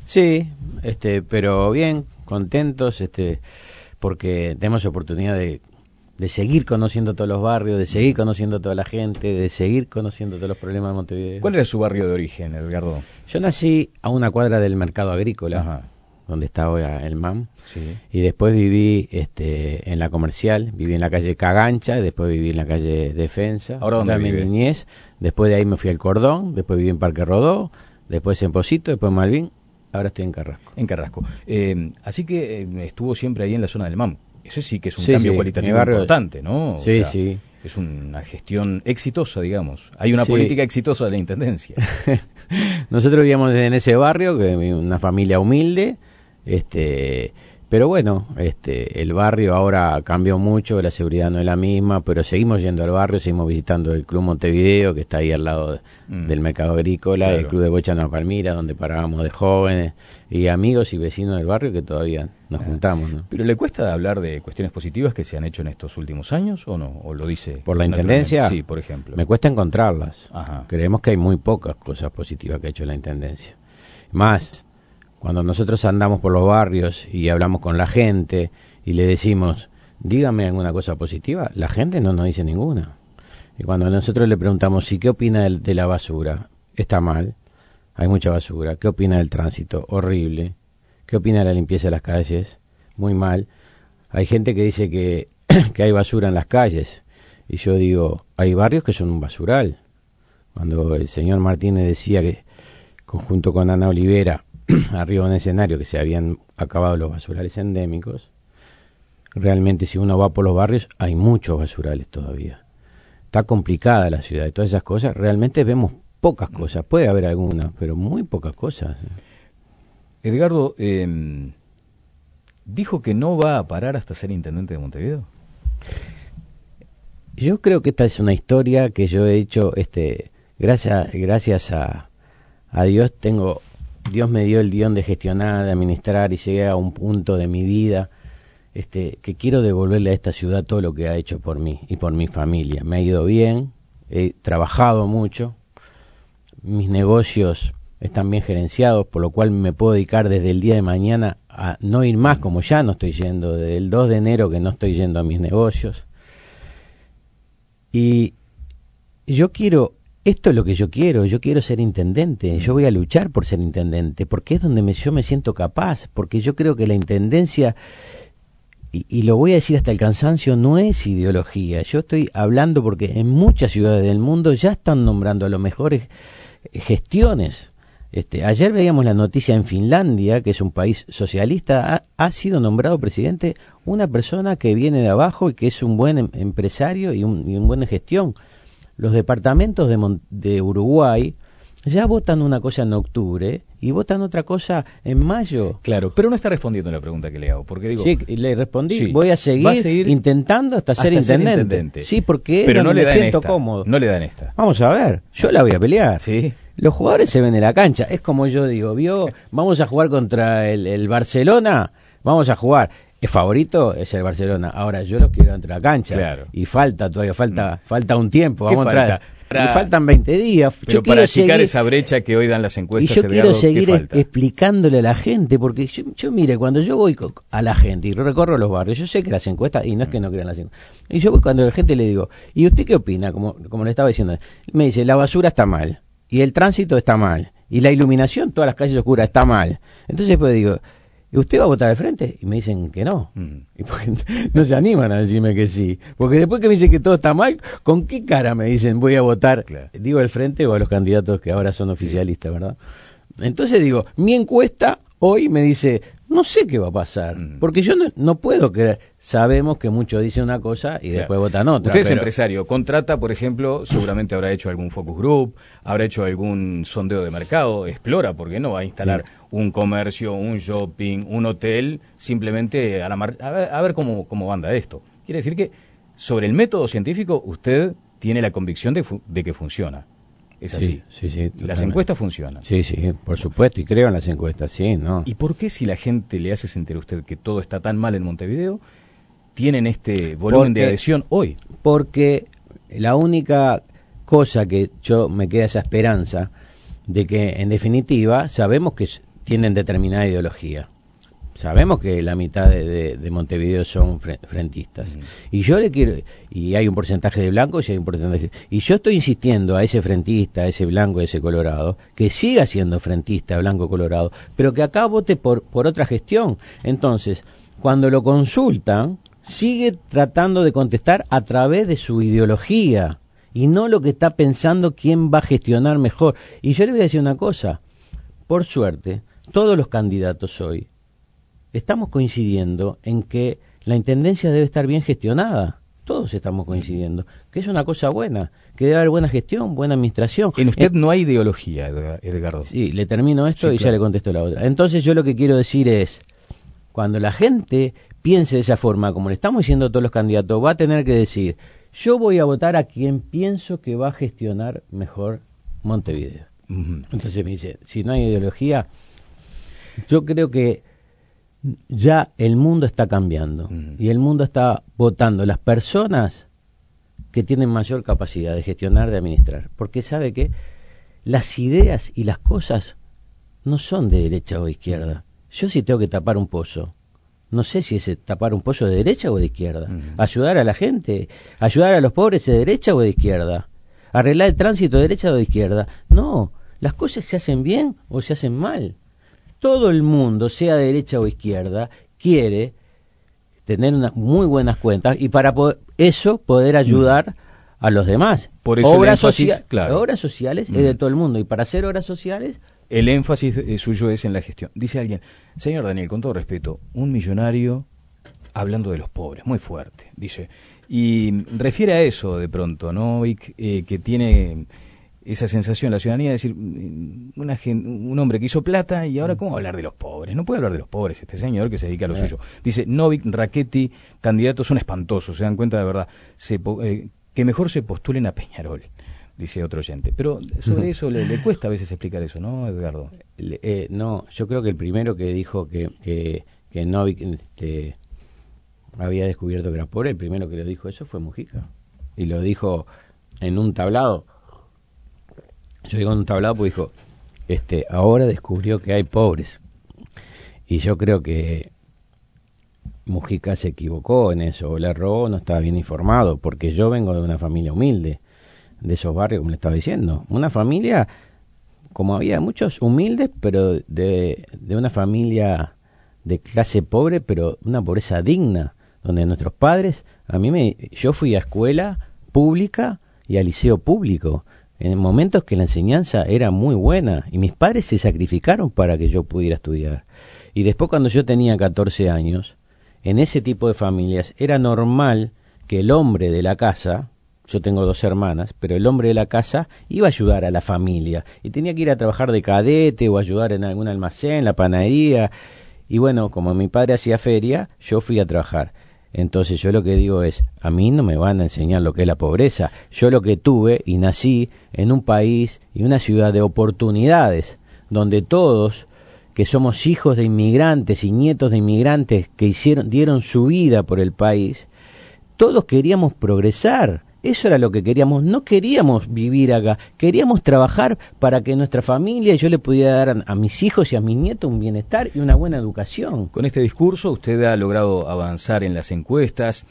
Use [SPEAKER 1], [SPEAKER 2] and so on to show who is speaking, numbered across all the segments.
[SPEAKER 1] Sí, pero bien, contentos, porque tenemos oportunidad de seguir conociendo todos los barrios, de seguir conociendo toda la gente, de seguir conociendo todos los problemas de Montevideo.
[SPEAKER 2] ¿Cuál era su barrio de origen, Edgardo?
[SPEAKER 1] Yo nací a una cuadra del mercado agrícola,
[SPEAKER 2] Ajá.
[SPEAKER 1] donde está hoy el MAM,
[SPEAKER 2] Sí.
[SPEAKER 1] y después viví en la Comercial, viví en la calle Cagancha, después viví en la calle Defensa.
[SPEAKER 2] ¿Ahora dónde
[SPEAKER 1] mi
[SPEAKER 2] vive?
[SPEAKER 1] niñez, después de ahí me fui al Cordón, después viví en Parque Rodó, después en Pocito, después en Malvin, ahora estoy en Carrasco.
[SPEAKER 2] En Carrasco. Así que estuvo siempre ahí en la zona del MAM. Ese sí que es un
[SPEAKER 1] Sí,
[SPEAKER 2] cambio
[SPEAKER 1] sí,
[SPEAKER 2] cualitativo
[SPEAKER 1] mi barrio-
[SPEAKER 2] importante, ¿no? O
[SPEAKER 1] Sí,
[SPEAKER 2] sea,
[SPEAKER 1] sí.
[SPEAKER 2] Es una gestión exitosa, digamos. Hay una
[SPEAKER 1] Sí.
[SPEAKER 2] política exitosa de la Intendencia.
[SPEAKER 1] Nosotros vivíamos en ese barrio, una familia humilde, pero bueno, el barrio ahora cambió mucho, la seguridad no es la misma, pero seguimos yendo al barrio, seguimos visitando el Club Montevideo, que está ahí al lado del mercado agrícola,
[SPEAKER 2] Claro.
[SPEAKER 1] el Club de Bocha Nueva Palmira, donde parábamos de jóvenes, y amigos y vecinos del barrio que todavía nos juntamos, ¿no?
[SPEAKER 2] ¿Pero le cuesta hablar de cuestiones positivas que se han hecho en estos últimos años o no? ¿O lo dice
[SPEAKER 1] ¿Por la
[SPEAKER 2] naturalmente?
[SPEAKER 1] Intendencia?
[SPEAKER 2] Sí, por ejemplo.
[SPEAKER 1] Me cuesta encontrarlas.
[SPEAKER 2] Ajá.
[SPEAKER 1] Creemos que hay muy pocas cosas positivas que ha hecho la Intendencia. Más, cuando nosotros andamos por los barrios y hablamos con la gente y le decimos, dígame alguna cosa positiva, la gente no nos dice ninguna. Y cuando nosotros le preguntamos, ¿y qué opina de la basura? Está mal, hay mucha basura. ¿Qué opina del tránsito? Horrible. ¿Qué opina de la limpieza de las calles? Muy mal. Hay gente que dice que hay basura en las calles. Y yo digo, hay barrios que son un basural. Cuando el señor Martínez decía que, junto con Ana Olivera, arriba en un escenario, que se habían acabado los basurales endémicos, realmente si uno va por los barrios, hay muchos basurales todavía. Está complicada la ciudad y todas esas cosas, realmente vemos pocas cosas. Puede haber algunas, pero muy pocas cosas.
[SPEAKER 2] Edgardo, dijo que no va a parar hasta ser intendente de Montevideo.
[SPEAKER 1] Yo creo que esta es una historia que yo he hecho, gracias a Dios Dios me dio el guión de gestionar, de administrar, y llegué a un punto de mi vida que quiero devolverle a esta ciudad todo lo que ha hecho por mí y por mi familia. Me ha ido bien, he trabajado mucho, mis negocios están bien gerenciados, por lo cual me puedo dedicar desde el día de mañana a no ir más, como ya no estoy yendo, desde el 2 de enero que no estoy yendo a mis negocios. Y esto es lo que yo quiero ser intendente, yo voy a luchar por ser intendente, porque es donde yo me siento capaz, porque yo creo que la intendencia, y lo voy a decir hasta el cansancio, no es ideología. Yo estoy hablando porque en muchas ciudades del mundo ya están nombrando a los mejores gestiones. Ayer veíamos la noticia en Finlandia, que es un país socialista, ha sido nombrado presidente una persona que viene de abajo y que es un buen empresario y un buena gestión. Los departamentos de Uruguay ya votan una cosa en octubre y votan otra cosa en mayo.
[SPEAKER 2] Claro, pero no está respondiendo a la pregunta que le hago, porque digo...
[SPEAKER 1] Sí, le respondí,
[SPEAKER 2] sí,
[SPEAKER 1] voy a
[SPEAKER 2] va a
[SPEAKER 1] seguir
[SPEAKER 2] seguir
[SPEAKER 1] intentando hasta ser intendente. Sí, porque
[SPEAKER 2] pero
[SPEAKER 1] es
[SPEAKER 2] no
[SPEAKER 1] donde
[SPEAKER 2] le
[SPEAKER 1] me
[SPEAKER 2] dan
[SPEAKER 1] siento
[SPEAKER 2] esta,
[SPEAKER 1] cómodo.
[SPEAKER 2] no le dan esta.
[SPEAKER 1] Vamos a ver, yo la voy a pelear.
[SPEAKER 2] Sí.
[SPEAKER 1] Los jugadores se ven en la cancha, es como yo digo, vamos a jugar contra el Barcelona, vamos a jugar. El favorito es el Barcelona. Ahora yo lo quiero entre la cancha.
[SPEAKER 2] Claro.
[SPEAKER 1] Y falta un tiempo.
[SPEAKER 2] ¿Qué
[SPEAKER 1] Vamos a
[SPEAKER 2] falta?
[SPEAKER 1] entrar. Y faltan 20 días.
[SPEAKER 2] Pero para achicar esa brecha que hoy dan las encuestas,
[SPEAKER 1] y yo quiero
[SPEAKER 2] Edgardo,
[SPEAKER 1] seguir
[SPEAKER 2] ¿qué falta?
[SPEAKER 1] explicándole a la gente, porque yo mire, cuando yo voy a la gente y recorro los barrios, yo sé que las encuestas, y no es que no crean las encuestas, y yo voy cuando a la gente le digo, ¿y usted qué opina? Como le estaba diciendo, me dice, la basura está mal, y el tránsito está mal, y la iluminación, todas las calles oscuras, está mal. Entonces pues digo, ¿y usted va a votar de frente? Y me dicen que no. Y porque no se animan a decirme que sí. Porque después que me dicen que todo está mal, ¿con qué cara me dicen voy a votar?
[SPEAKER 2] Claro.
[SPEAKER 1] Digo al frente o a los candidatos que ahora son oficialistas, ¿verdad? Entonces digo, mi encuesta hoy me dice, no sé qué va a pasar. Porque yo no puedo creer. Sabemos que muchos dicen una cosa y después votan otra.
[SPEAKER 2] Usted es empresario, contrata, por ejemplo, seguramente habrá hecho algún focus group, habrá hecho algún sondeo de mercado, explora, porque no va a instalar un comercio, un shopping, un hotel, simplemente a ver cómo anda esto. Quiere decir que sobre el método científico usted tiene la convicción de que funciona. Es así.
[SPEAKER 1] Sí,
[SPEAKER 2] las encuestas funcionan.
[SPEAKER 1] Sí, por supuesto, y creo en las encuestas, sí, ¿no?
[SPEAKER 2] ¿Y por qué si la gente le hace sentir a usted que todo está tan mal en Montevideo, tienen este volumen de adhesión hoy?
[SPEAKER 1] Porque la única cosa que me queda esa esperanza de que, en definitiva, sabemos que tienen determinada ideología. Sabemos que la mitad de Montevideo son frentistas. Y yo le quiero, y hay un porcentaje de blancos y hay un porcentaje, y yo estoy insistiendo a ese frentista, a ese blanco, a ese colorado, que siga siendo frentista, blanco, colorado, pero que acá vote por otra gestión. Entonces, cuando lo consultan, sigue tratando de contestar a través de su ideología y no lo que está pensando quién va a gestionar mejor. Y yo le voy a decir una cosa, por suerte, todos los candidatos hoy estamos coincidiendo en que la intendencia debe estar bien gestionada. Todos estamos coincidiendo, que es una cosa buena, que debe haber buena gestión, buena administración.
[SPEAKER 2] En usted no hay ideología, Edgardo.
[SPEAKER 1] Sí, le termino esto
[SPEAKER 2] sí,
[SPEAKER 1] y
[SPEAKER 2] claro.
[SPEAKER 1] Ya le contesto la otra. Entonces yo lo que quiero decir es, cuando la gente piense de esa forma, como le estamos diciendo a todos los candidatos, va a tener que decir, yo voy a votar a quien pienso que va a gestionar mejor Montevideo. Entonces me dice, si no hay ideología, yo creo que ya el mundo está cambiando y el mundo está votando las personas que tienen mayor capacidad de gestionar, de administrar, porque sabe que las ideas y las cosas no son de derecha o de izquierda. Yo si tengo que tapar un pozo, no sé si es tapar un pozo de derecha o de izquierda. Ayudar a la gente, ayudar a los pobres de derecha o de izquierda. Arreglar el tránsito de derecha o de izquierda. No, las cosas se hacen bien o se hacen mal. Todo el mundo, sea de derecha o izquierda, quiere tener unas muy buenas cuentas y para poder ayudar a los demás.
[SPEAKER 2] Por eso
[SPEAKER 1] obras,
[SPEAKER 2] claro.
[SPEAKER 1] Obras sociales es de todo el mundo y para hacer obras sociales...
[SPEAKER 2] El énfasis suyo es en la gestión. Dice alguien, señor Daniel, con todo respeto, un millonario hablando de los pobres, muy fuerte, dice. Y refiere a eso de pronto, ¿no? Y que tiene... esa sensación la ciudadanía de decir, un hombre que hizo plata y ahora ¿cómo va a hablar de los pobres? No puede hablar de los pobres este señor que se dedica a lo suyo. Dice, Novik, Rackety, candidatos son espantosos, se dan cuenta de verdad, que mejor se postulen a Peñarol, dice otro oyente. Pero sobre eso le cuesta a veces explicar eso, ¿no, Edgardo?
[SPEAKER 1] No, yo creo que el primero que dijo que Novik había descubierto que era pobre, el primero que lo dijo eso fue Mujica. Y lo dijo en un tablado. Yo digo en un tablado porque dijo, ahora descubrió que hay pobres. Y yo creo que Mujica se equivocó en eso, o le erró, no estaba bien informado, porque yo vengo de una familia humilde, de esos barrios, como le estaba diciendo. Una familia, como había muchos humildes, pero de una familia de clase pobre, pero una pobreza digna, donde nuestros padres, yo fui a escuela pública y a liceo público, en momentos que la enseñanza era muy buena y mis padres se sacrificaron para que yo pudiera estudiar. Y después cuando yo tenía 14 años, en ese tipo de familias era normal que el hombre de la casa, yo tengo 2 hermanas, pero el hombre de la casa iba a ayudar a la familia y tenía que ir a trabajar de cadete o ayudar en algún almacén, la panadería. Y bueno, como mi padre hacía feria, yo fui a trabajar. Entonces yo lo que digo es, a mí no me van a enseñar lo que es la pobreza. Yo lo que tuve y nací en un país y una ciudad de oportunidades, donde todos que somos hijos de inmigrantes y nietos de inmigrantes que dieron su vida por el país, todos queríamos progresar. Eso era lo que queríamos, no queríamos vivir acá, queríamos trabajar para que nuestra familia y yo le pudiera dar a mis hijos y a mis nietos un bienestar y una buena educación.
[SPEAKER 2] Con este discurso usted ha logrado avanzar en las encuestas.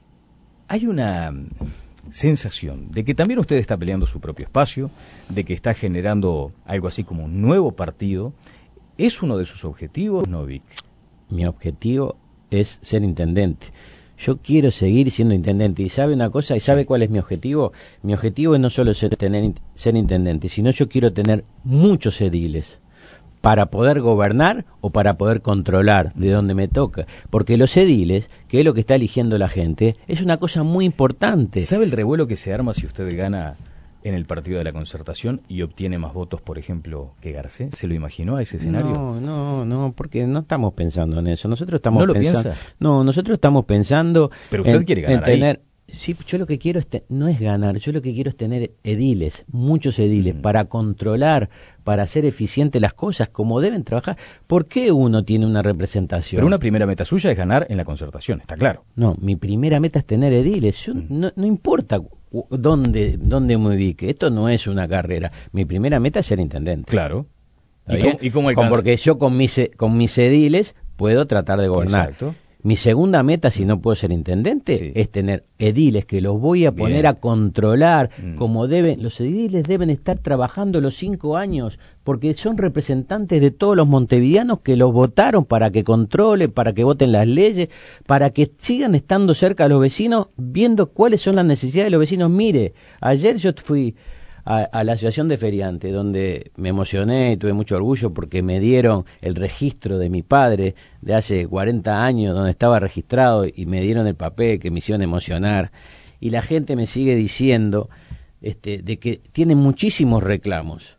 [SPEAKER 2] Hay una sensación de que también usted está peleando su propio espacio, de que está generando algo así como un nuevo partido. ¿Es uno de sus objetivos, Novik?
[SPEAKER 1] Mi objetivo es ser intendente. Yo quiero seguir siendo intendente. ¿Y sabe una cosa? ¿Y sabe cuál es mi objetivo? Mi objetivo es no solo ser intendente, sino yo quiero tener muchos ediles para poder gobernar o para poder controlar de donde me toca. Porque los ediles, que es lo que está eligiendo la gente, es una cosa muy importante.
[SPEAKER 2] ¿Sabe el revuelo que se arma si usted gana en el partido de la Concertación y obtiene más votos, por ejemplo, que Garcés? ¿Se lo imaginó a ese escenario?
[SPEAKER 1] No, porque no estamos pensando en eso. Nosotros estamos
[SPEAKER 2] ¿No lo
[SPEAKER 1] pensando,
[SPEAKER 2] piensa?
[SPEAKER 1] No, nosotros estamos pensando.
[SPEAKER 2] Pero usted quiere ganar
[SPEAKER 1] tener. Sí, yo lo que quiero no es ganar, yo lo que quiero es tener ediles, muchos ediles, para controlar, para hacer eficientes las cosas, como deben trabajar. ¿Por qué uno tiene una representación?
[SPEAKER 2] Pero una primera meta suya es ganar en la Concertación, está claro.
[SPEAKER 1] No, mi primera meta es tener ediles. Yo no importa dónde me ubique, esto no es una carrera. Mi primera meta es ser intendente.
[SPEAKER 2] Claro. ¿Y cómo alcanza?
[SPEAKER 1] Porque yo con mis ediles puedo tratar de gobernar.
[SPEAKER 2] Exacto.
[SPEAKER 1] Mi segunda meta, si no puedo ser intendente,
[SPEAKER 2] Sí.
[SPEAKER 1] es tener ediles que los voy a poner
[SPEAKER 2] Bien.
[SPEAKER 1] a controlar
[SPEAKER 2] Mm.
[SPEAKER 1] como deben. Los ediles deben estar trabajando los 5 años porque son representantes de todos los montevideanos que los votaron para que controlen, para que voten las leyes, para que sigan estando cerca de los vecinos, viendo cuáles son las necesidades de los vecinos. Mire, ayer yo fui a la asociación de feriantes, donde me emocioné y tuve mucho orgullo porque me dieron el registro de mi padre de hace 40 años, donde estaba registrado, y me dieron el papel que me hicieron emocionar. Y la gente me sigue diciendo de que tienen muchísimos reclamos,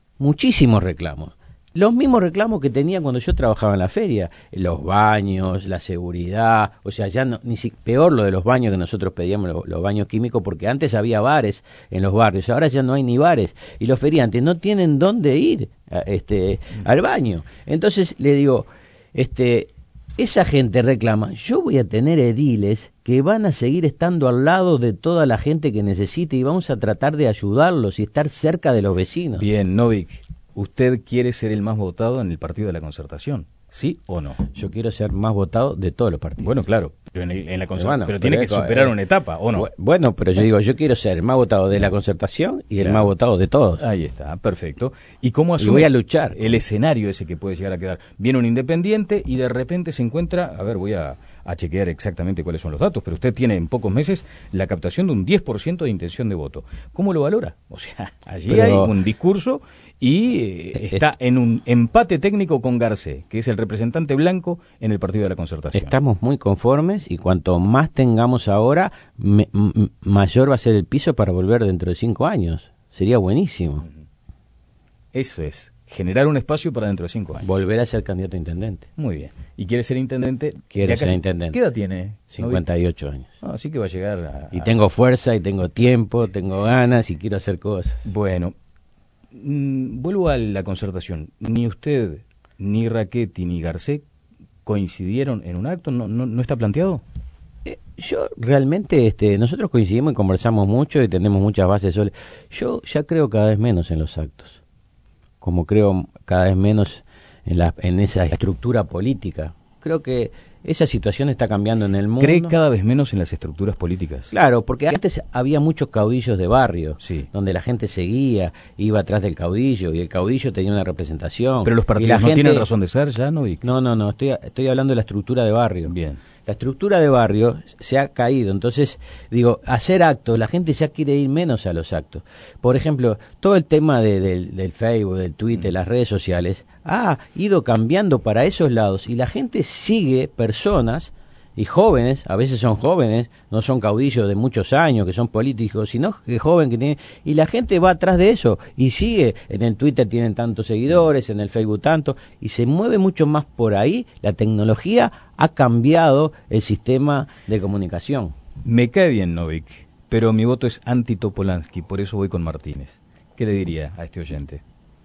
[SPEAKER 1] los mismos reclamos que tenía cuando yo trabajaba en la feria, los baños, la seguridad, o sea, ya no, peor lo de los baños que nosotros pedíamos, los baños químicos, porque antes había bares en los barrios, ahora ya no hay ni bares, y los feriantes no tienen dónde ir al baño. Entonces le digo, esa gente reclama, yo voy a tener ediles que van a seguir estando al lado de toda la gente que necesite y vamos a tratar de ayudarlos y estar cerca de los vecinos.
[SPEAKER 2] Bien, Novik, ¿usted quiere ser el más votado en el Partido de la Concertación? ¿Sí o no?
[SPEAKER 1] Yo quiero ser más votado de todos los partidos.
[SPEAKER 2] Bueno, claro, pero en la Concertación,
[SPEAKER 1] Bueno,
[SPEAKER 2] pero tiene que superar una etapa, ¿o no?
[SPEAKER 1] Bueno, pero yo digo, yo quiero ser el más votado de la Concertación y el más votado de todos.
[SPEAKER 2] Ahí está, perfecto. ¿Y cómo asume
[SPEAKER 1] voy a luchar
[SPEAKER 2] el escenario ese que puede llegar a quedar? Viene un independiente y de repente se encuentra, a ver, voy a chequear exactamente cuáles son los datos, pero usted tiene en pocos meses la captación de un 10% de intención de voto. ¿Cómo lo valora? O sea, allí hay un discurso y está en un empate técnico con Garcés, que es el representante blanco en el Partido de la Concertación.
[SPEAKER 1] Estamos muy conformes y cuanto más tengamos ahora, mayor va a ser el piso para volver dentro de 5 años. Sería buenísimo.
[SPEAKER 2] Eso es, generar un espacio para dentro de 5 años.
[SPEAKER 1] Volver a ser candidato a intendente.
[SPEAKER 2] Muy bien. ¿Y quiere ser intendente?
[SPEAKER 1] Quiero ser intendente.
[SPEAKER 2] ¿Qué edad tiene?
[SPEAKER 1] 58 años.
[SPEAKER 2] Así que va a llegar
[SPEAKER 1] Y tengo fuerza, y tengo tiempo, tengo ganas, y quiero hacer cosas.
[SPEAKER 2] Bueno, vuelvo a la Concertación. Ni usted, ni Rachetti, ni Garcés coincidieron en un acto. ¿No está planteado?
[SPEAKER 1] Yo realmente, nosotros coincidimos y conversamos mucho y tenemos muchas bases sólidas. Yo ya creo cada vez menos en los actos, como creo cada vez menos en esa estructura política. Creo que esa situación está cambiando en el mundo.
[SPEAKER 2] ¿Cree cada vez menos en las estructuras políticas?
[SPEAKER 1] Claro, porque antes había muchos caudillos de barrio,
[SPEAKER 2] sí,
[SPEAKER 1] donde la gente seguía, iba atrás del caudillo, y el caudillo tenía una representación.
[SPEAKER 2] Pero los partidos no tienen razón de ser ya, ¿no?
[SPEAKER 1] No, estoy hablando de la estructura de barrio.
[SPEAKER 2] Bien.
[SPEAKER 1] La estructura de barrio se ha caído, entonces, digo, hacer actos, la gente ya quiere ir menos a los actos. Por ejemplo, todo el tema del Facebook, del Twitter, las redes sociales, ha ido cambiando para esos lados y la gente sigue personas y jóvenes, a veces son jóvenes, no son caudillos de muchos años, que son políticos, sino que joven que tienen, y la gente va atrás de eso y sigue. En el Twitter tienen tantos seguidores, en el Facebook tanto, y se mueve mucho más por ahí. La tecnología ha cambiado el sistema de comunicación.
[SPEAKER 2] Me cae bien Novik, pero mi voto es anti-Topolansky, por eso voy con Martínez. ¿Qué le diría a este oyente?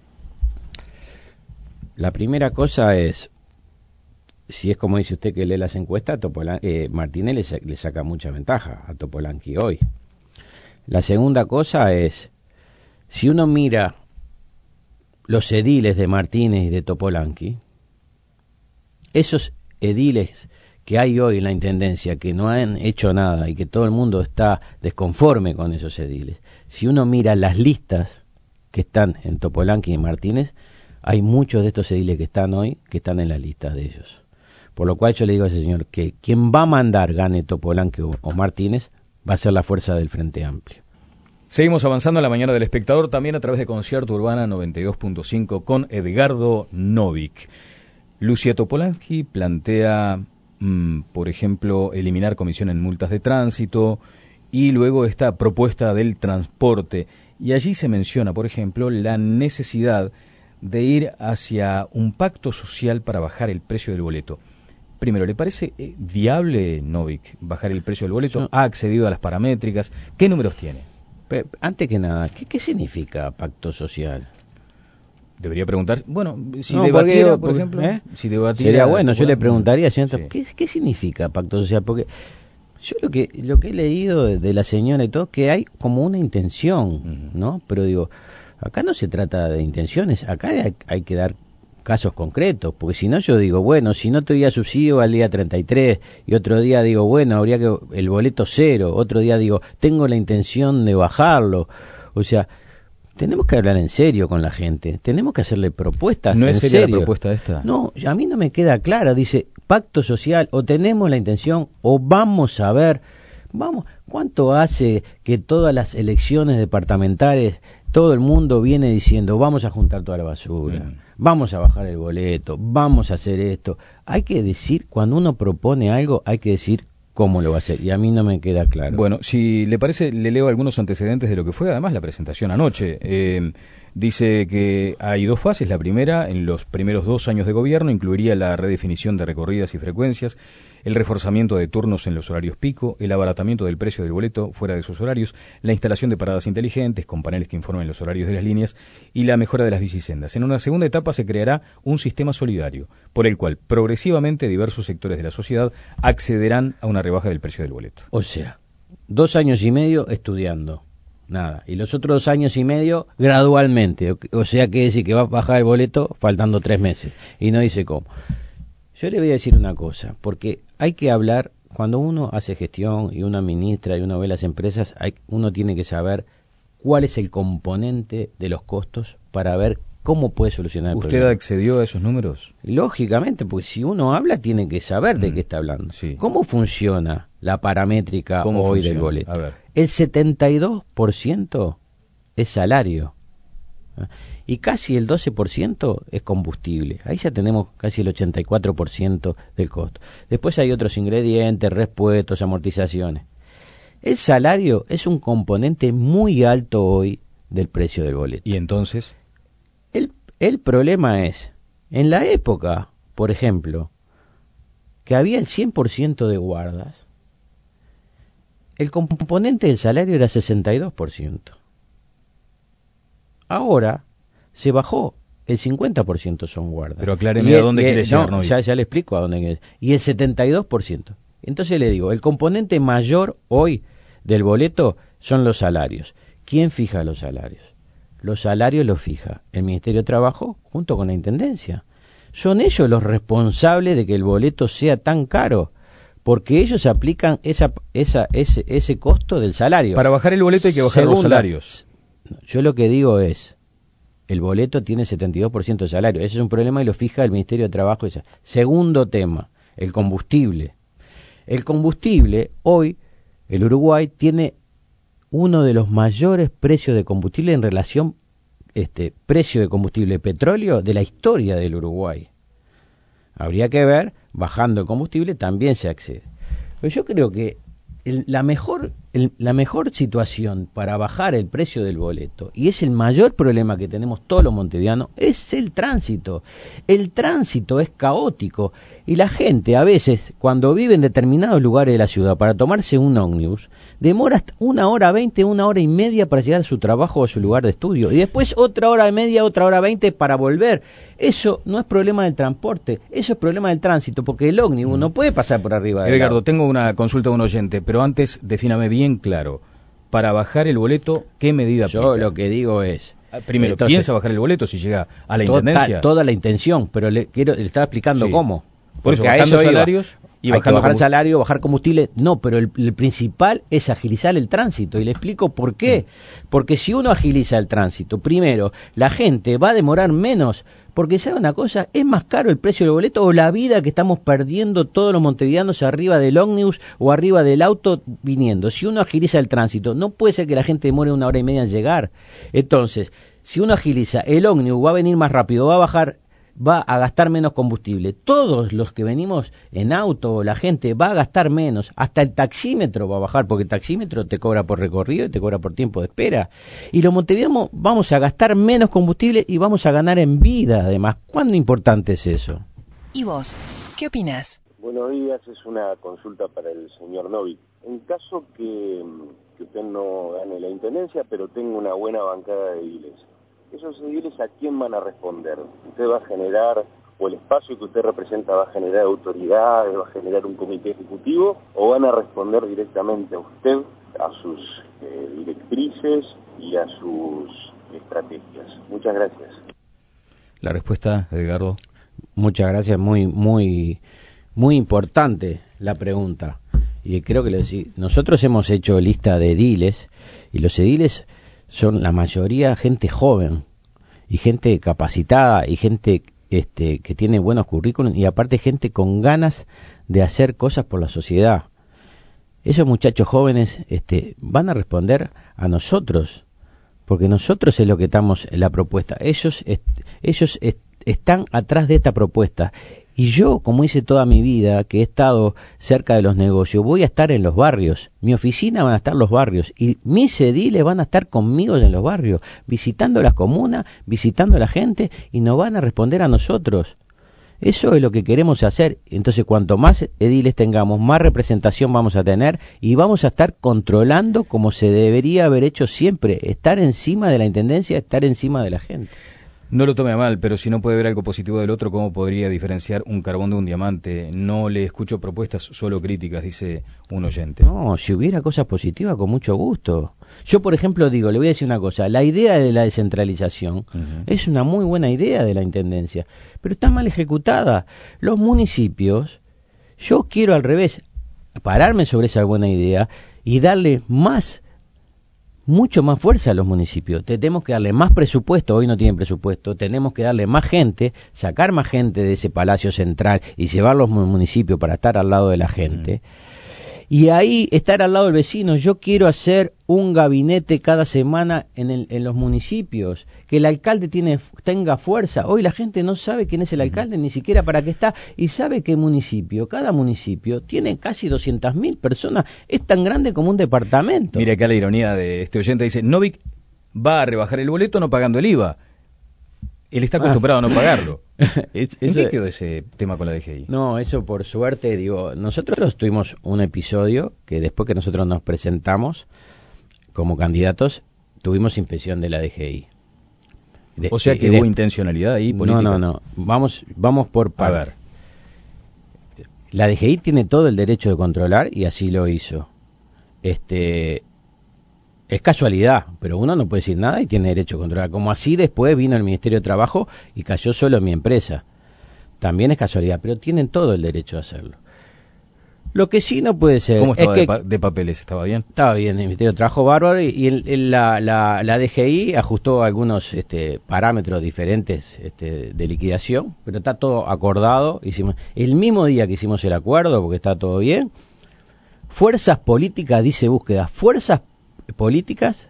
[SPEAKER 1] La primera cosa es, si es como dice usted que lee las encuestas, Martínez le saca mucha ventaja a Topolansky hoy. La segunda cosa es, si uno mira los ediles de Martínez y de Topolansky, esos ediles que hay hoy en la intendencia que no han hecho nada y que todo el mundo está desconforme con esos ediles, si uno mira las listas que están en Topolansky y Martínez, hay muchos de estos ediles que están hoy que están en las listas de ellos. Por lo cual yo le digo a ese señor que quien va a mandar, gane Topolansky o Martínez, va a ser la fuerza del Frente Amplio.
[SPEAKER 2] Seguimos avanzando en la mañana del espectador, también a través de Concierto Urbana 92.5 con Edgardo Novik. Lucia Topolansky plantea, por ejemplo, eliminar comisión en multas de tránsito y luego esta propuesta del transporte. Y allí se menciona, por ejemplo, la necesidad de ir hacia un pacto social para bajar el precio del boleto. Primero, ¿le parece viable, Novik, bajar el precio del boleto? ¿Ha accedido a las paramétricas? ¿Qué números tiene?
[SPEAKER 1] Pero, antes que nada, ¿qué significa pacto social?
[SPEAKER 2] Debería preguntar, bueno, si debatiera, por ejemplo, si debatiera...
[SPEAKER 1] Sería bueno, yo le preguntaría, señor,
[SPEAKER 2] sí.
[SPEAKER 1] ¿qué significa pacto social? Porque yo lo que he leído de la señora y todo, que hay como una intención, ¿no? Pero digo, acá no se trata de intenciones, acá hay que dar casos concretos, porque si no yo digo, bueno, si no te doy subsidio al día 33, y otro día digo, bueno, habría que el boleto cero, otro día digo, tengo la intención de bajarlo. O sea, tenemos que hablar en serio con la gente, tenemos que hacerle propuestas.
[SPEAKER 2] ¿No
[SPEAKER 1] en
[SPEAKER 2] es seria
[SPEAKER 1] serio.
[SPEAKER 2] la propuesta esta?
[SPEAKER 1] No, a mí no me queda clara, dice, pacto social, o tenemos la intención, o vamos a ver, vamos, ¿cuánto hace que todas las elecciones departamentales todo el mundo viene diciendo, vamos a juntar toda la basura, vamos a bajar el boleto, vamos a hacer esto? Hay que decir, cuando uno propone algo, hay que decir cómo lo va a hacer, y a mí no me queda claro.
[SPEAKER 2] Bueno, si le parece, le leo algunos antecedentes de lo que fue además la presentación anoche. Dice que hay dos fases. La primera, en los primeros 2 años de gobierno, incluiría la redefinición de recorridas y frecuencias, el reforzamiento de turnos en los horarios pico, el abaratamiento del precio del boleto fuera de esos horarios, la instalación de paradas inteligentes con paneles que informen los horarios de las líneas y la mejora de las bicisendas. En una segunda etapa se creará un sistema solidario, por el cual progresivamente diversos sectores de la sociedad accederán a una rebaja del precio del boleto.
[SPEAKER 1] O sea, 2 años y medio estudiando. Nada, y los otros 2 años y medio gradualmente, o sea que decir que va a bajar el boleto faltando 3 meses, y no dice cómo. Yo le voy a decir una cosa, porque hay que hablar, cuando uno hace gestión y uno administra y uno ve las empresas, uno tiene que saber cuál es el componente de los costos para ver cómo puede solucionar el problema.
[SPEAKER 2] ¿Usted accedió a esos números?
[SPEAKER 1] Lógicamente, porque si uno habla tiene que saber de qué está hablando.
[SPEAKER 2] Sí.
[SPEAKER 1] ¿Cómo funciona la paramétrica hoy del boleto?
[SPEAKER 2] A ver.
[SPEAKER 1] El 72% es salario y casi el 12% es combustible. Ahí ya tenemos casi el 84% del costo. Después hay otros ingredientes, repuestos, amortizaciones. El salario es un componente muy alto hoy del precio del boleto.
[SPEAKER 2] ¿Y entonces?
[SPEAKER 1] El problema es, en la época, por ejemplo, que había el 100% de guardas, el componente del salario era 62%. Ahora se bajó, el 50% son guardas.
[SPEAKER 2] Pero acláreme a dónde quiere llegar,
[SPEAKER 1] no, ya le explico a dónde quiere. Y el 72%. Entonces le digo, el componente mayor hoy del boleto son los salarios. ¿Quién fija los salarios? Los salarios los fija el Ministerio de Trabajo junto con la Intendencia. Son ellos los responsables de que el boleto sea tan caro, porque ellos aplican ese costo del salario.
[SPEAKER 2] Para bajar el boleto hay que bajar los salarios.
[SPEAKER 1] Yo lo que digo es, el boleto tiene 72% de salario. Ese es un problema y lo fija el Ministerio de Trabajo. Segundo tema, el combustible. El combustible, hoy, el Uruguay tiene uno de los mayores precios de combustible en relación precio de combustible petróleo de la historia del Uruguay. Habría que ver, bajando el combustible también se accede. Pero yo creo que la mejor situación para bajar el precio del boleto, y es el mayor problema que tenemos todos los montevideanos, es el tránsito. El tránsito es caótico y la gente a veces, cuando vive en determinados lugares de la ciudad, para tomarse un ómnibus, demora hasta 1h20, 1h30 para llegar a su trabajo o a su lugar de estudio, y después 1h30, 1h20 para volver. Eso no es problema del transporte, eso es problema del tránsito, porque el ómnibus no puede pasar por arriba de
[SPEAKER 2] Edgardo, tengo una consulta de un oyente, pero antes defíname bien claro. Para bajar el boleto, ¿qué medida aplica?
[SPEAKER 1] Yo lo que digo es...
[SPEAKER 2] Primero, entonces, ¿piensa bajar el boleto si llega a la Intendencia?
[SPEAKER 1] Toda la intención, pero le estaba explicando cómo.
[SPEAKER 2] Por eso, bajando salarios y bajando
[SPEAKER 1] bajar salario, bajar combustible, no, pero el principal es agilizar el tránsito, y le explico por qué. Porque si uno agiliza el tránsito, primero, la gente va a demorar menos, porque sabe una cosa, es más caro el precio del boleto o la vida que estamos perdiendo todos los montevideanos arriba del ómnibus o arriba del auto viniendo. Si uno agiliza el tránsito, no puede ser que la gente demore 1h30 en llegar. Entonces, si uno agiliza, el ómnibus va a venir más rápido, va a gastar menos combustible. Todos los que venimos en auto, la gente va a gastar menos. Hasta el taxímetro va a bajar, porque el taxímetro te cobra por recorrido y te cobra por tiempo de espera. Y los montevideanos vamos a gastar menos combustible y vamos a ganar en vida, además. ¿Cuán importante es eso?
[SPEAKER 3] ¿Y vos? ¿Qué opinás?
[SPEAKER 4] Buenos días, es una consulta para el señor Novik. En caso que usted no gane la intendencia, pero tenga una buena bancada de ediles, ¿esos ediles a quién van a responder? ¿Usted va a generar, o el espacio que usted representa va a generar autoridades, va a generar un comité ejecutivo, o van a responder directamente a usted, a sus directrices y a sus estrategias? Muchas gracias.
[SPEAKER 2] La respuesta, Edgardo.
[SPEAKER 1] Muchas gracias, muy importante la pregunta. Y creo que nosotros hemos hecho lista de ediles, y los ediles son la mayoría gente joven, y gente capacitada, y gente que tiene buenos currículums, y aparte gente con ganas de hacer cosas por la sociedad. Esos muchachos jóvenes van a responder a nosotros, porque nosotros es lo que estamos en la propuesta. Ellos están atrás de esta propuesta. Y yo, como hice toda mi vida, que he estado cerca de los negocios, voy a estar en los barrios. Mi oficina van a estar en los barrios. Y mis ediles van a estar conmigo en los barrios, visitando las comunas, visitando a la gente, y nos van a responder a nosotros. Eso es lo que queremos hacer. Entonces, cuanto más ediles tengamos, más representación vamos a tener, y vamos a estar controlando como se debería haber hecho siempre. Estar encima de la intendencia, estar encima de la gente.
[SPEAKER 2] No lo tome a mal, pero si no puede ver algo positivo del otro, ¿cómo podría diferenciar un carbón de un diamante? No le escucho propuestas, solo críticas, dice un oyente.
[SPEAKER 1] No, si hubiera cosas positivas, con mucho gusto. Yo, por ejemplo, le voy a decir una cosa, la idea de la descentralización es una muy buena idea de la Intendencia, pero está mal ejecutada. Los municipios, yo quiero al revés, pararme sobre esa buena idea y darle mucho más fuerza a los municipios. Tenemos que darle más presupuesto, hoy no tienen presupuesto, tenemos que darle más gente, sacar más gente de ese palacio central y llevarlos a los municipios para estar al lado de la gente. Y ahí estar al lado del vecino. Yo quiero hacer un gabinete cada semana en los municipios, que el alcalde tenga fuerza. Hoy la gente no sabe quién es el alcalde, ni siquiera para qué está, y sabe que cada municipio tiene casi 200.000 personas, es tan grande como un departamento.
[SPEAKER 2] Mire acá la ironía de este oyente, dice, Novik va a rebajar el boleto no pagando el IVA. Él está acostumbrado a no pagarlo. ¿En qué quedó ese tema con la DGI?
[SPEAKER 1] No, eso por suerte, nosotros tuvimos un episodio que después que nosotros nos presentamos como candidatos, tuvimos inspección de la DGI.
[SPEAKER 2] O sea que hubo intencionalidad ahí política.
[SPEAKER 1] No. Vamos por pagar. La DGI tiene todo el derecho de controlar y así lo hizo. Es casualidad, pero uno no puede decir nada y tiene derecho a controlar. Como así después vino el Ministerio de Trabajo y cayó solo en mi empresa. También es casualidad, pero tienen todo el derecho a hacerlo. Lo que sí no puede ser...
[SPEAKER 2] ¿Cómo estaba de papeles? ¿Estaba bien?
[SPEAKER 1] Estaba bien, el Ministerio de Trabajo bárbaro y la DGI ajustó algunos parámetros diferentes de liquidación, pero está todo acordado. El mismo día que hicimos el acuerdo, porque está todo bien, fuerzas políticas, dice búsqueda, fuerzas políticas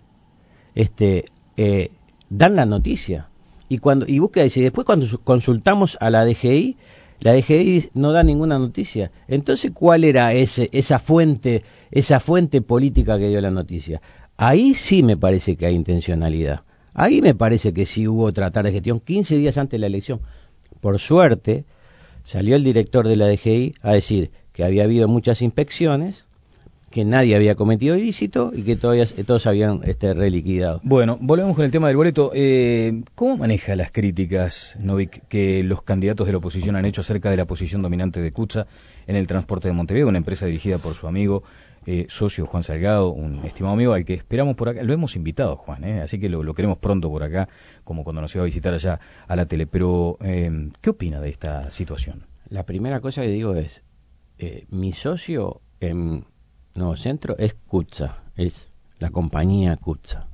[SPEAKER 1] dan la noticia y búsqueda dice, después cuando consultamos a la DGI no da ninguna noticia. Entonces, ¿cuál era esa fuente política que dio la noticia? Ahí sí me parece que hay intencionalidad, ahí me parece que sí hubo tratar de gestión 15 días antes de la elección. Por suerte salió el director de la DGI a decir que había habido muchas inspecciones, que nadie había cometido ilícito y que todos habían reliquidado.
[SPEAKER 2] Bueno, volvemos con el tema del boleto. ¿Cómo maneja las críticas, Novik, que los candidatos de la oposición han hecho acerca de la posición dominante de Kutza en el transporte de Montevideo, una empresa dirigida por su amigo, socio Juan Salgado, un estimado amigo al que esperamos por acá? Lo hemos invitado, Juan, así que lo queremos pronto por acá, como cuando nos iba a visitar allá a la tele. Pero, ¿qué opina de esta situación?
[SPEAKER 1] La primera cosa que digo es, mi socio en Nuevo Centro es Kutza, es la compañía Kutza.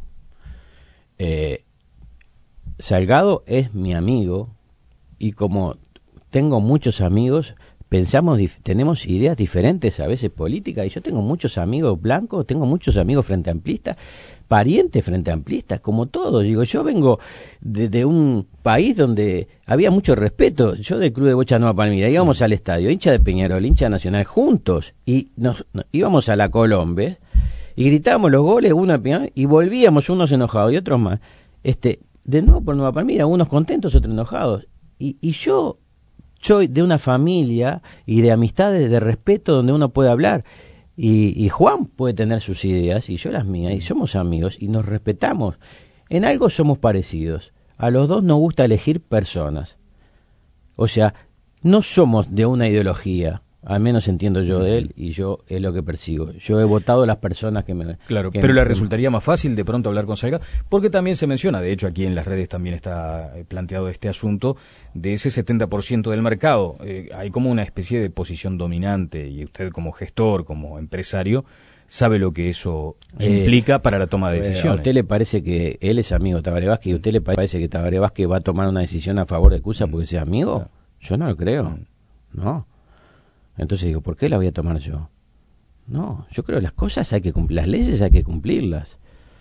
[SPEAKER 1] Salgado es mi amigo y como tengo muchos amigos, tenemos ideas diferentes a veces políticas, y yo tengo muchos amigos blancos, tengo muchos amigos frente amplistas, parientes frente amplistas, como todos. Yo vengo de un país donde había mucho respeto. Yo del Club de Bocha Nueva Palmira íbamos al estadio, hincha de Peñarol, hincha de Nacional, juntos, y nos íbamos a la Colombe y gritábamos los goles y volvíamos unos enojados y otros más. De nuevo por Nueva Palmira, unos contentos, otros enojados. Y yo soy de una familia y de amistades, de respeto, donde uno puede hablar. Y Juan puede tener sus ideas y yo las mías, y somos amigos y nos respetamos. En algo somos parecidos. A los dos nos gusta elegir personas. O sea, no somos de una ideología. al menos entiendo yo de él, y yo es lo que persigo. Yo he votado a las personas que me...
[SPEAKER 2] Claro,
[SPEAKER 1] que
[SPEAKER 2] pero
[SPEAKER 1] me,
[SPEAKER 2] le resultaría más fácil de pronto hablar con Salgado, porque también se menciona, de hecho aquí en las redes también está planteado este asunto, de ese 70% del mercado. Hay como una especie de posición dominante, y usted como gestor, como empresario, sabe lo que eso implica para la toma de decisiones.
[SPEAKER 1] ¿A usted le parece que él es amigo de Tabaré Vázquez y a usted le parece que Tabaré Vázquez va a tomar una decisión a favor de Cusa porque sea amigo? Yo no lo creo. No. Entonces digo, ¿por qué la voy a tomar yo? No, yo creo que las cosas hay que cumplir, las leyes hay que cumplirlas.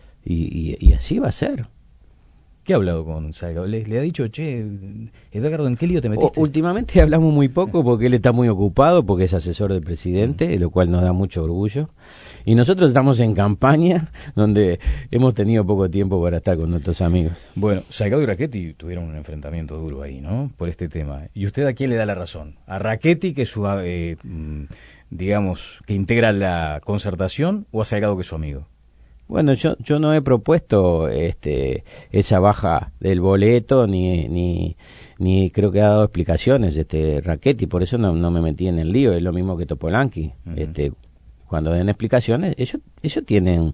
[SPEAKER 1] Y así va a ser.
[SPEAKER 2] ¿Qué ha hablado con Salgado? ¿Le ha dicho, che, Edgardo, ¿en qué lío te metiste?
[SPEAKER 1] Últimamente hablamos muy poco porque él está muy ocupado, porque es asesor del presidente, lo cual nos da mucho orgullo. Y nosotros estamos en campaña, donde hemos tenido poco tiempo para estar con nuestros amigos.
[SPEAKER 2] Bueno, Salgado y Rachetti tuvieron un enfrentamiento duro ahí, ¿no? Por este tema. ¿Y usted a quién le da la razón? ¿A Rachetti, que es su, digamos, que integra la concertación, o a Salgado, que es su amigo?
[SPEAKER 1] Bueno, yo no he propuesto esa baja del boleto, ni creo que ha dado explicaciones Rachetti, por eso no me metí en el lío. Es lo mismo que Topolanqui. Cuando den explicaciones, ellos tienen,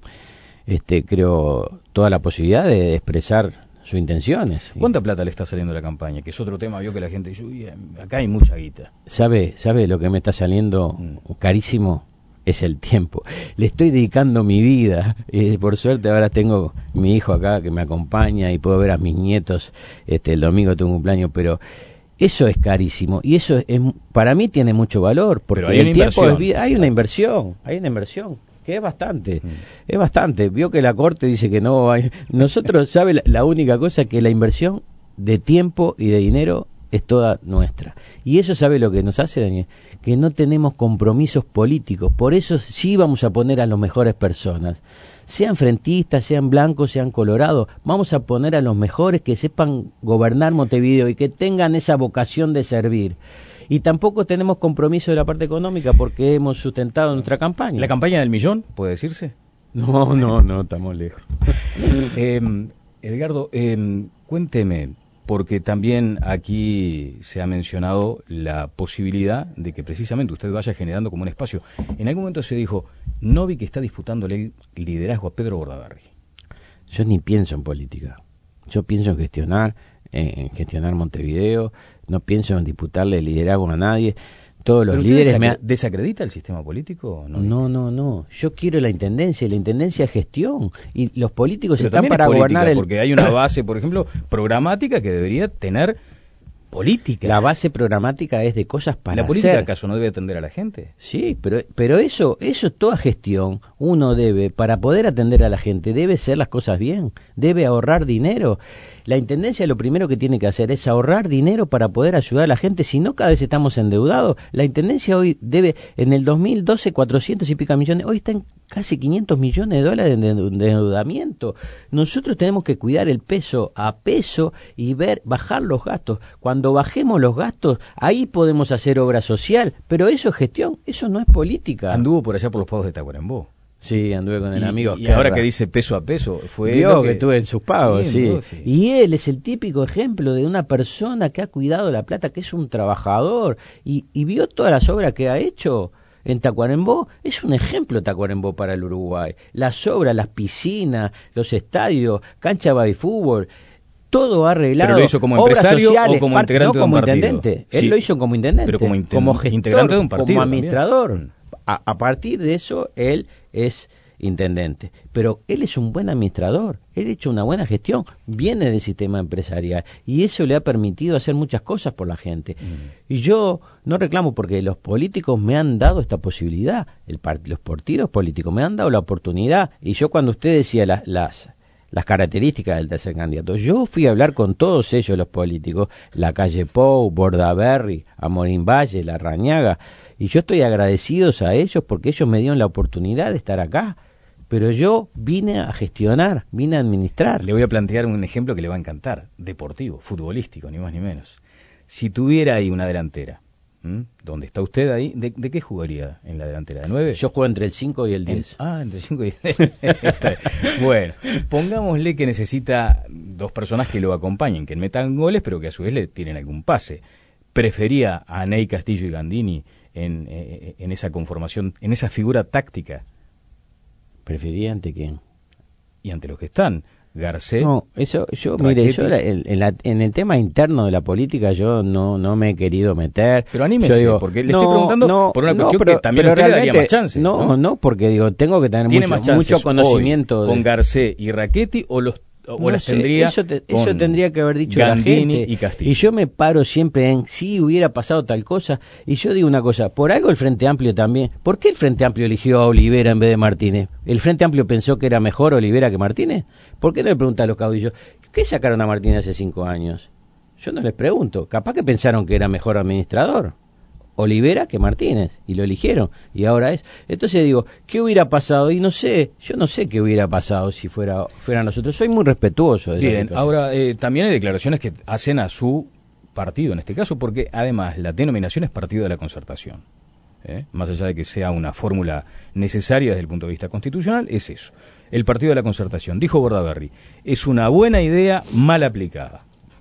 [SPEAKER 1] creo, toda la posibilidad de expresar sus intenciones.
[SPEAKER 2] ¿Cuánta plata le está saliendo a la campaña? Que es otro tema, vio que la gente dice, uy, acá hay mucha guita.
[SPEAKER 1] ¿Sabe lo que me está saliendo carísimo? Es el tiempo. Le estoy dedicando mi vida. Por suerte ahora tengo mi hijo acá que me acompaña y puedo ver a mis nietos. El domingo tengo un cumpleaños, pero eso es carísimo y eso para mí tiene mucho valor, porque
[SPEAKER 2] hay
[SPEAKER 1] el tiempo es vida. Hay una inversión que es bastante. Vio que la Corte dice que no hay. Nosotros, ¿sabe? La única cosa que la inversión de tiempo y de dinero es toda nuestra. Y eso, ¿sabe lo que nos hace, Daniel? Que no tenemos compromisos políticos. Por eso sí vamos a poner a las mejores personas. Sean frentistas, sean blancos, sean colorados. Vamos a poner a los mejores que sepan gobernar Montevideo y que tengan esa vocación de servir. Y tampoco tenemos compromiso de la parte económica porque hemos sustentado nuestra campaña.
[SPEAKER 2] ¿La campaña del millón, puede decirse?
[SPEAKER 1] No, estamos lejos.
[SPEAKER 2] Edgardo, cuénteme, porque también aquí se ha mencionado la posibilidad de que precisamente usted vaya generando como un espacio. En algún momento se dijo, Novik está disputándole el liderazgo a Pedro Bordaberry.
[SPEAKER 1] Yo ni pienso en política. Yo pienso en gestionar Montevideo. No pienso en disputarle el liderazgo a nadie. Todos los líderes
[SPEAKER 2] ¿Desacredita el sistema político?
[SPEAKER 1] No. Yo quiero la intendencia, y la intendencia es gestión. Y los políticos
[SPEAKER 2] pero
[SPEAKER 1] están para gobernar
[SPEAKER 2] porque hay una base, por ejemplo, programática que debería tener política.
[SPEAKER 1] La base programática es de cosas para
[SPEAKER 2] ¿La política
[SPEAKER 1] hacer.
[SPEAKER 2] acaso no debe atender a la gente?
[SPEAKER 1] Sí, pero eso es toda gestión. Uno debe, para poder atender a la gente, debe hacer las cosas bien, debe ahorrar dinero. La intendencia lo primero que tiene que hacer es ahorrar dinero para poder ayudar a la gente, si no cada vez estamos endeudados. La intendencia hoy debe, en el 2012, 400 y pico millones, hoy está en casi 500 millones de dólares de endeudamiento. Nosotros tenemos que cuidar el peso a peso y bajar los gastos. Cuando bajemos los gastos, ahí podemos hacer obra social, pero eso es gestión, eso no es política.
[SPEAKER 2] Anduvo por allá por los pagos de Tacuarembó.
[SPEAKER 1] Sí, anduve con el amigo.
[SPEAKER 2] Y ahora que dice peso a peso, fue...
[SPEAKER 1] Vio que estuve en sus pagos, sí.
[SPEAKER 2] Sí.
[SPEAKER 1] Y él es el típico ejemplo de una persona que ha cuidado la plata, que es un trabajador, y vio todas las obras que ha hecho en Tacuarembó. Es un ejemplo Tacuarembó para el Uruguay. Las obras, las piscinas, los estadios, cancha de fútbol... Todo arreglado.
[SPEAKER 2] ¿Pero lo hizo como empresario o como integrante de un partido?
[SPEAKER 1] Intendente. Él lo hizo como intendente.
[SPEAKER 2] Pero como gestor, integrante de un partido,
[SPEAKER 1] como administrador. A partir de eso, él es intendente. Pero él es un buen administrador. Él ha hecho una buena gestión. Viene del sistema empresarial. Y eso le ha permitido hacer muchas cosas por la gente. Y yo no reclamo porque los políticos me han dado esta posibilidad. Los partidos políticos me han dado la oportunidad. Y yo cuando usted decía las características del tercer candidato, yo fui a hablar con todos ellos, los políticos, la calle Pou, Bordaberry, Amorín Valle, Larrañaga, y yo estoy agradecido a ellos porque ellos me dieron la oportunidad de estar acá, pero yo vine a gestionar, vine a administrar.
[SPEAKER 2] Le voy a plantear un ejemplo que le va a encantar, deportivo, futbolístico, ni más ni menos. Si tuviera ahí una delantera, ¿dónde está usted ahí? ¿De qué jugaría en la delantera? ¿De 9?
[SPEAKER 1] Yo juego entre el 5 y el 10.
[SPEAKER 2] Entre el 5 y el 10. Bueno, pongámosle que necesita dos personas que lo acompañen, que metan goles, pero que a su vez le tienen algún pase. ¿Prefería a Ney Castillo y Gandini en esa conformación, en esa figura táctica?
[SPEAKER 1] ¿Preferiría ante quién?
[SPEAKER 2] Y ante los que están. Garcés.
[SPEAKER 1] No, eso,
[SPEAKER 2] Rackete.
[SPEAKER 1] En el tema interno de la política yo no me he querido meter.
[SPEAKER 2] Pero anímese,
[SPEAKER 1] Yo digo,
[SPEAKER 2] porque le estoy preguntando por una cuestión que también a usted le daría más chances.
[SPEAKER 1] No, porque digo, tengo que tener
[SPEAKER 2] ¿Tiene más chances
[SPEAKER 1] mucho conocimiento
[SPEAKER 2] hoy con Garcés y Rackete o las
[SPEAKER 1] sé,
[SPEAKER 2] tendría
[SPEAKER 1] eso
[SPEAKER 2] con
[SPEAKER 1] tendría que haber dicho
[SPEAKER 2] Gandini
[SPEAKER 1] la gente.
[SPEAKER 2] y Castillo?
[SPEAKER 1] Y yo me paro siempre en si hubiera pasado tal cosa. Y yo digo una cosa, por algo el Frente Amplio también. ¿Por qué el Frente Amplio eligió a Olivera en vez de Martínez? ¿El Frente Amplio pensó que era mejor Olivera que Martínez? ¿Por qué no le preguntan a los caudillos? ¿Qué sacaron a Martínez hace 5 años? Yo no les pregunto. Capaz que pensaron que era mejor administrador Olivera que Martínez, y lo eligieron, y ahora es. Entonces digo, ¿qué hubiera pasado? Y yo no sé qué hubiera pasado si fuera nosotros. Soy muy respetuoso de
[SPEAKER 2] Bien, ahora también hay declaraciones que hacen a su partido en este caso, porque además la denominación es Partido de la Concertación. Más allá de que sea una fórmula necesaria desde el punto de vista constitucional, es eso. El Partido de la Concertación, dijo Bordaberry, es una buena idea mal aplicada.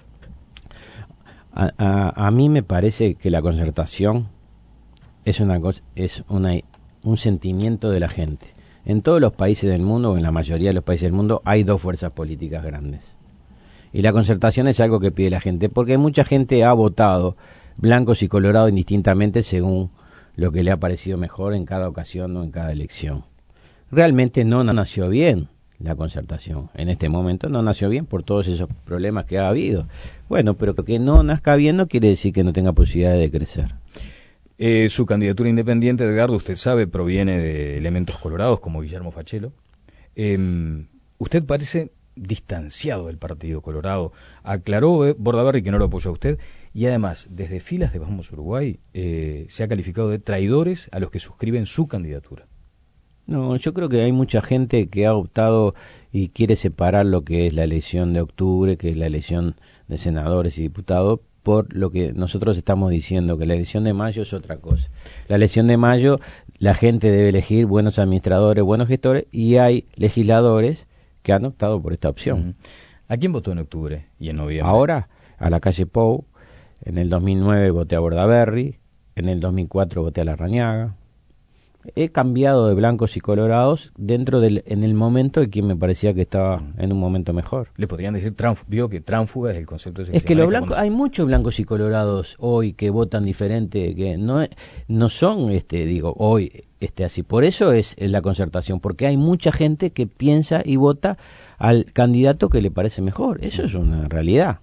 [SPEAKER 1] A mí me parece que la concertación es un sentimiento de la gente. En todos los países del mundo, o en la mayoría de los países del mundo, hay 2 fuerzas políticas grandes. Y la concertación es algo que pide la gente, porque mucha gente ha votado blancos y colorados indistintamente según lo que le ha parecido mejor en cada ocasión o en cada elección. Realmente no nació bien la concertación. En este momento no nació bien por todos esos problemas que ha habido. Bueno, pero que no nazca bien no quiere decir que no tenga posibilidad de crecer.
[SPEAKER 2] Su candidatura independiente, Edgardo, usted sabe, proviene de elementos colorados como Guillermo Fachelo. Usted parece distanciado del Partido Colorado. Aclaró Bordaberry que no lo apoya a usted, y además, desde filas de Vamos Uruguay, se ha calificado de traidores a los que suscriben su candidatura.
[SPEAKER 1] No, yo creo que hay mucha gente que ha optado y quiere separar lo que es la elección de octubre, que es la elección de senadores y diputados, por lo que nosotros estamos diciendo, que la elección de mayo es otra cosa. La elección de mayo, la gente debe elegir buenos administradores, buenos gestores, y hay legisladores que han optado por esta opción.
[SPEAKER 2] ¿A quién votó en octubre y en noviembre?
[SPEAKER 1] Ahora, a la calle Pou. En el 2009 voté a Bordaberry, en el 2004 voté a Larrañaga. He cambiado de blancos y colorados en el momento de quien me parecía que estaba en un momento mejor.
[SPEAKER 2] Le podrían decir, vio que tránfuga es el concepto ese
[SPEAKER 1] es que los blancos, hay muchos blancos y colorados hoy que votan diferente, que no son, hoy así. Por eso es la concertación, porque hay mucha gente que piensa y vota al candidato que le parece mejor. Eso es una realidad.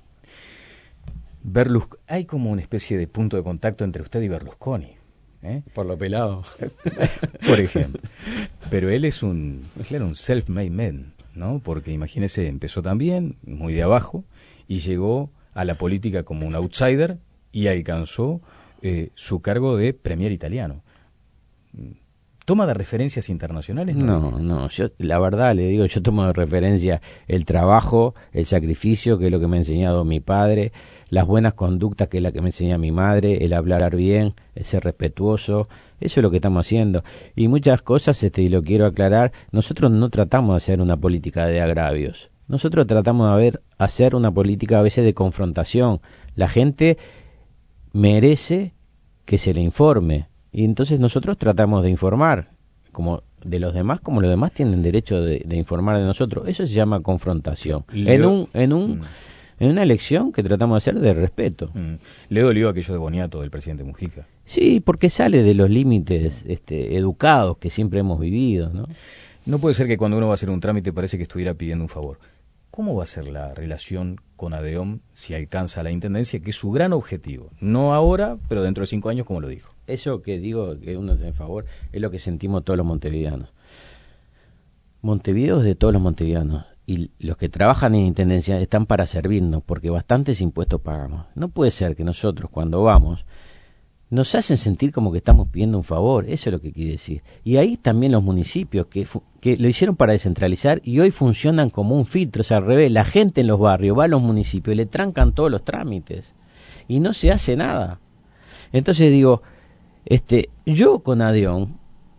[SPEAKER 2] Hay como una especie de punto de contacto entre usted y Berlusconi.
[SPEAKER 1] Por lo pelado.
[SPEAKER 2] Por ejemplo. Pero él es un self-made man, ¿no? Porque imagínese, empezó también muy de abajo y llegó a la política como un outsider y alcanzó su cargo de premier italiano. ¿Toma de referencias internacionales?
[SPEAKER 1] No, yo la verdad le digo, yo tomo de referencia el trabajo, el sacrificio, que es lo que me ha enseñado mi padre, las buenas conductas, que es la que me enseña mi madre, el hablar bien, el ser respetuoso, eso es lo que estamos haciendo. Y muchas cosas, y lo quiero aclarar, nosotros no tratamos de hacer una política de agravios, nosotros tratamos de hacer una política a veces de confrontación. La gente merece que se le informe, y entonces nosotros tratamos de informar, como de los demás, como los demás tienen derecho de informar de nosotros. Eso se llama confrontación. En una elección que tratamos de hacer de respeto.
[SPEAKER 2] ¿Le dolió aquello de Boniato del presidente Mujica?
[SPEAKER 1] Sí, porque sale de los límites educados que siempre hemos vivido, ¿no?
[SPEAKER 2] No puede ser que cuando uno va a hacer un trámite parece que estuviera pidiendo un favor. ¿Cómo va a ser la relación con ADEOM si alcanza la intendencia, que es su gran objetivo? No ahora, pero dentro de 5 años, como lo dijo.
[SPEAKER 1] Eso que digo, que uno tiene favor, es lo que sentimos todos los montevideanos. Montevideo es de todos los montevideanos. Y los que trabajan en intendencia están para servirnos, porque bastantes impuestos pagamos. No puede ser que nosotros, cuando vamos, nos hacen sentir como que estamos pidiendo un favor. Eso es lo que quiere decir. Y ahí también los municipios que lo hicieron para descentralizar y hoy funcionan como un filtro. O sea, al revés, la gente en los barrios va a los municipios y le trancan todos los trámites y no se hace nada. Entonces digo, yo con ADEOM,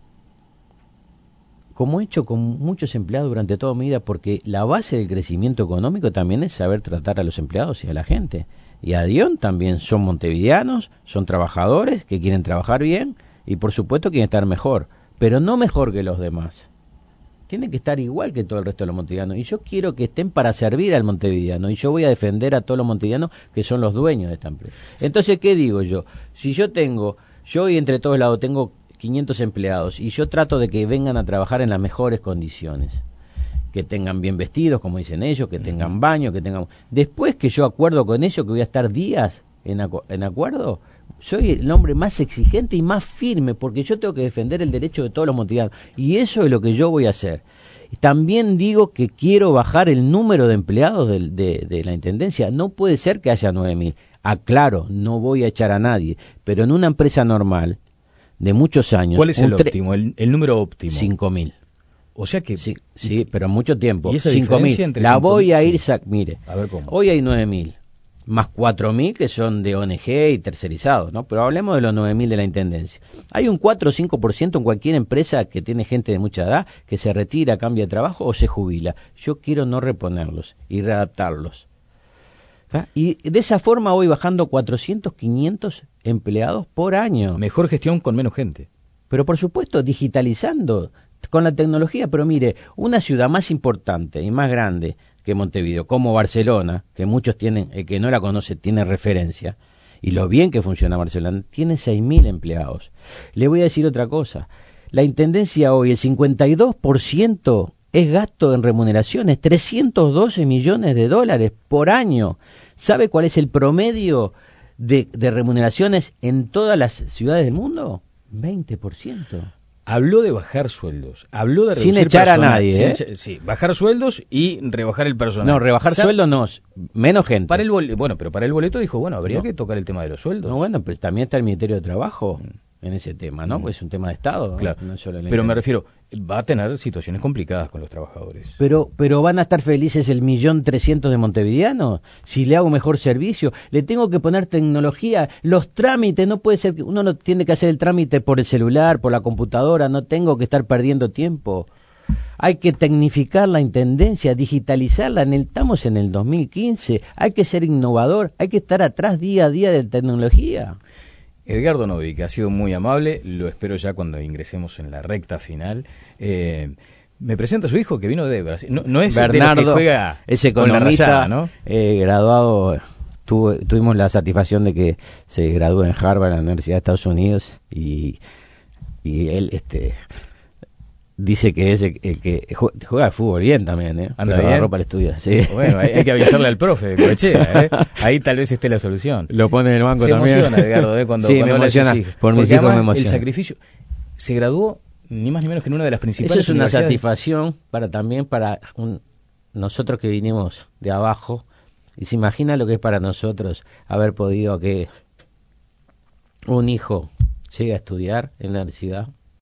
[SPEAKER 1] como he hecho con muchos empleados durante toda mi vida, porque la base del crecimiento económico también es saber tratar a los empleados y a la gente. y Adión también son montevideanos, son trabajadores que quieren trabajar bien y por supuesto quieren estar mejor, pero no mejor que los demás. Tienen que estar igual que todo el resto de los montevideanos y yo quiero que estén para servir al montevideano y yo voy a defender a todos los montevideanos que son los dueños de esta empresa. Entonces, ¿qué digo yo? Si yo y entre todos lados tengo 500 empleados y yo trato de que vengan a trabajar en las mejores condiciones, que tengan bien vestidos, como dicen ellos, que tengan baño, que tengan... Después que yo acuerdo con ellos, que voy a estar días en acuerdo, soy el hombre más exigente y más firme, porque yo tengo que defender el derecho de todos los montevideanos, y eso es lo que yo voy a hacer. También digo que quiero bajar el número de empleados de la Intendencia. No puede ser que haya 9.000. Aclaro, no voy a echar a nadie, pero en una empresa normal, de muchos años...
[SPEAKER 2] ¿Cuál es el óptimo, el número óptimo?
[SPEAKER 1] 5.000.
[SPEAKER 2] O sea que...
[SPEAKER 1] Sí, pero mucho tiempo.
[SPEAKER 2] ¿Y esa
[SPEAKER 1] 5.000. La voy a ir... Mire,
[SPEAKER 2] a ver cómo.
[SPEAKER 1] Hoy hay 9.000. Más 4.000 que son de ONG y tercerizados, ¿no? Pero hablemos de los 9.000 de la Intendencia. Hay un 4 o 5% en cualquier empresa que tiene gente de mucha edad que se retira, cambia de trabajo o se jubila. Yo quiero no reponerlos y readaptarlos. ¿Tá? Y de esa forma voy bajando 400, 500 empleados por año.
[SPEAKER 2] Mejor gestión con menos gente.
[SPEAKER 1] Pero por supuesto, digitalizando con la tecnología. Pero mire, una ciudad más importante y más grande que Montevideo, como Barcelona, que muchos tienen, el que no la conoce tiene referencia, y lo bien que funciona Barcelona, tiene 6.000 empleados. Le voy a decir otra cosa, la Intendencia hoy, el 52% es gasto en remuneraciones, 312 millones de dólares por año. ¿Sabe cuál es el promedio de remuneraciones en todas las ciudades del mundo? 20%.
[SPEAKER 2] Habló de bajar sueldos, habló de reducir
[SPEAKER 1] sin echar
[SPEAKER 2] personal,
[SPEAKER 1] a nadie,
[SPEAKER 2] sí, bajar sueldos y rebajar el personal.
[SPEAKER 1] No, rebajar sueldos no, menos gente.
[SPEAKER 2] Para pero para el boleto dijo, bueno, habría que tocar el tema de los sueldos.
[SPEAKER 1] No, bueno, pero también está el Ministerio de Trabajo en ese tema, ¿no? Pues es un tema de Estado,
[SPEAKER 2] claro.
[SPEAKER 1] No solo
[SPEAKER 2] pero me refiero, va a tener situaciones complicadas con los trabajadores.
[SPEAKER 1] Pero van a estar felices el 1.300.000 de montevideanos si le hago mejor servicio. Le tengo que poner tecnología, los trámites, no puede ser que uno no tiene que hacer el trámite por el celular, por la computadora, no tengo que estar perdiendo tiempo. Hay que tecnificar la Intendencia, digitalizarla, estamos en el 2015, hay que ser innovador, hay que estar atrás día a día de tecnología.
[SPEAKER 2] Edgardo Novik ha sido muy amable, lo espero ya cuando ingresemos en la recta final. Me presenta a su hijo que vino de Brasil. No es
[SPEAKER 1] Bernardo,
[SPEAKER 2] de los que juega
[SPEAKER 1] es economista,
[SPEAKER 2] con la rayada, ¿no?
[SPEAKER 1] Graduado, tuvimos la satisfacción de que se graduó en Harvard, en la Universidad de Estados Unidos, y él dice que es el que juega al fútbol bien también,
[SPEAKER 2] Anda bien.
[SPEAKER 1] Ropa al estudio, sí.
[SPEAKER 2] Bueno, hay que avisarle al profe, Cochea, ahí tal vez esté la solución.
[SPEAKER 1] Lo pone en el banco también.
[SPEAKER 2] Se emociona, Edgardo, cuando
[SPEAKER 1] sí, me emociona, por mis hijos me emociona.
[SPEAKER 2] El sacrificio, se graduó ni más ni menos que en una de las principales.
[SPEAKER 1] Eso es una satisfacción para nosotros que vinimos de abajo, y se imagina lo que es para nosotros haber podido que un hijo llegue a estudiar en la universidad.